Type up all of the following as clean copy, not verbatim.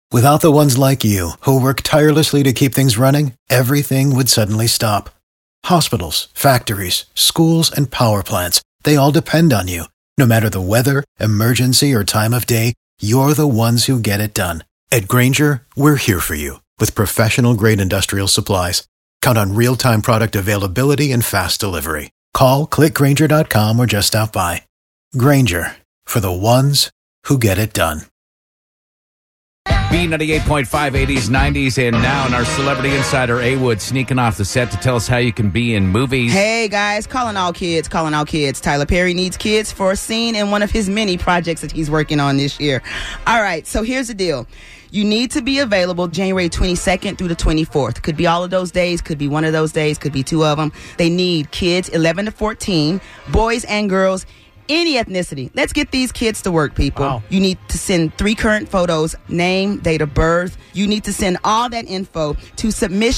Without the ones like you, who work tirelessly to keep things running, everything would suddenly stop. Hospitals, factories, schools, and power plants, they all depend on you. No matter the weather, emergency, or time of day, you're the ones who get it done. At Grainger, we're here for you with professional-grade industrial supplies. Count on real-time product availability and fast delivery. Call, click Grainger.com, or just stop by. Grainger, for the ones who get it done. B98.5, 80s, 90s, and now in our celebrity insider, A. Wood, sneaking off the set to tell us how you can be in movies. Hey, guys, calling all kids. Tyler Perry needs kids for a scene in one of his many projects that he's working on this year. All right, so here's the deal. You need to be available January 22nd through the 24th. Could be all of those days, could be one of those days, could be two of them. They need kids 11 to 14, boys and girls, any ethnicity. Let's get these kids to work, people. Wow. You need to send 3 current photos, name, date of birth. You need to send all that info to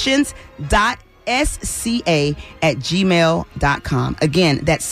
submissions.sca@gmail.com. Again, that's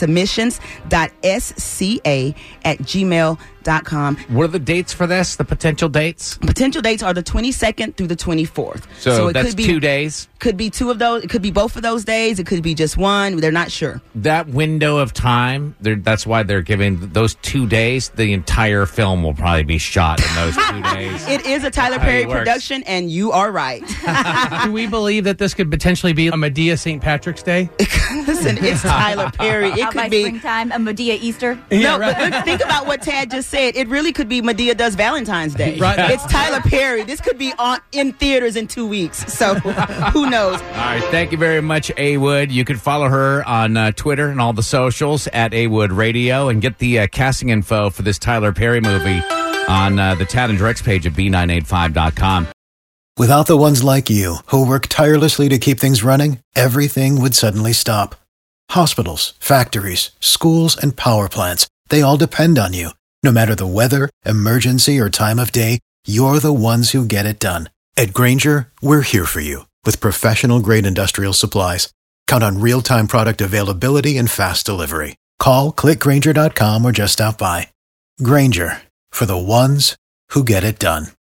submissions.sca@gmail.com. What are the dates for this, the potential dates? Potential dates are the 22nd through the 24th. So it that's could be 2 days? Could be 2 of those. It could be both of those days. It could be just one. They're not sure. That window of time, that's why they're giving those 2 days. The entire film will probably be shot in those 2 days. It is a Tyler Perry production, and you are right. Do we believe that this could potentially be a Medea St. Patrick's Day? Listen, it's Tyler Perry. It How could about be springtime, a Medea Easter? No, but look, think about what Tad just said. It really could be Medea does Valentine's Day. Right. It's Tyler Perry. This could be in theaters in 2 weeks. So who knows? All right, thank you very much, A. Wood. You can follow her on Twitter and all the socials at A. Wood Radio and get the casting info for this Tyler Perry movie on the Tad and Drex page at B985.com. Without the ones like you, who work tirelessly to keep things running, everything would suddenly stop. Hospitals, factories, schools, and power plants, they all depend on you. No matter the weather, emergency, or time of day, you're the ones who get it done. At Grainger, we're here for you with professional-grade industrial supplies. Count on real-time product availability and fast delivery. Call, click Grainger.com, or just stop by. Grainger, for the ones who get it done.